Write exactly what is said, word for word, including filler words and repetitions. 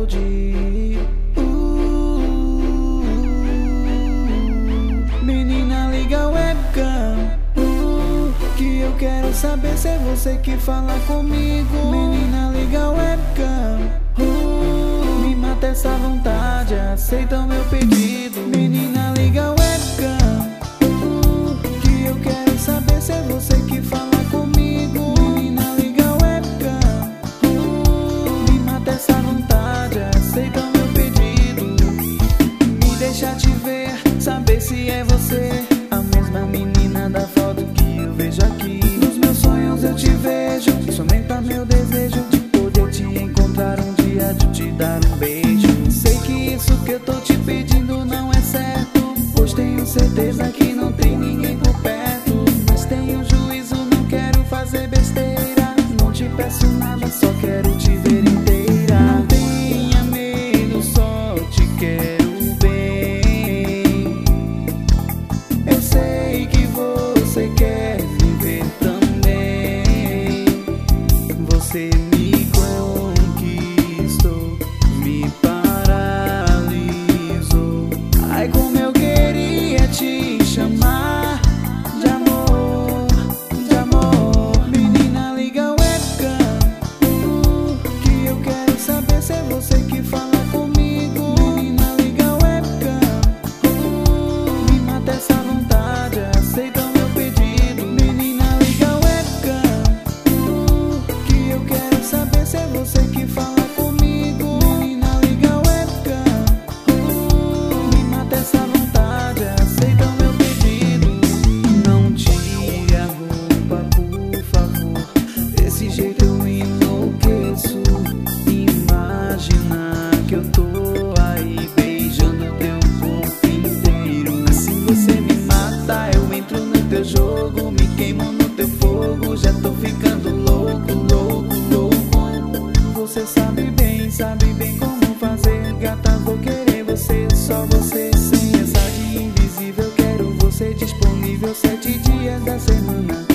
de uh, menina, liga o webcam, uh, que eu quero saber se é você que fala comigo. Menina, liga o webcam, uh, me mata essa vontade, aceita o meu pedido. Menina, liga o webcam, uh, que eu quero saber se é você que fala comigo. Menina, liga o webcam, uh, me mata essa vontade, aceita o meu pedido. Me deixa te ver, saber se é você, a mesma menina da foto que eu vejo aqui. Nos meus sonhos eu te vejo, isso aumenta meu desejo de poder te encontrar um dia, de te dar um beijo. Sei que isso que eu tô te pedindo não é certo, pois tenho certeza que não tem ninguém por perto. Mas tenho juízo, não quero fazer besteira, não te peço nada, só quero te ver inteira. Não tenha medo, só te quero bem. Eu sei que você quer me ver também. Você me conquistou, me paralisou. Ai, como eu queria te chamar de amor, de amor. Menina, liga o webcam, uh, que eu quero saber se é você que fala comigo. Menina, liga o webcam, uh, me mata essa vontade, aceita o meu pedido. Menina, liga o webcam, uh, que eu quero saber se é você que fala comigo. Menina, liga o webcam, uh, me mata essa vontade, aceita o meu pedido. Não tire a roupa, por favor, desse jeito eu enlouqueço. Imagina que eu tô aí beijando teu corpo inteiro. Assim você me mata, eu entro no teu jogo, me queimo no teu fogo. Já tô ficando louco, louco, louco. Você sabe bem, sabe bem como fazer. Gata, vou querer você, só você. Sem essa de invisível, quero você disponível sete dias da semana.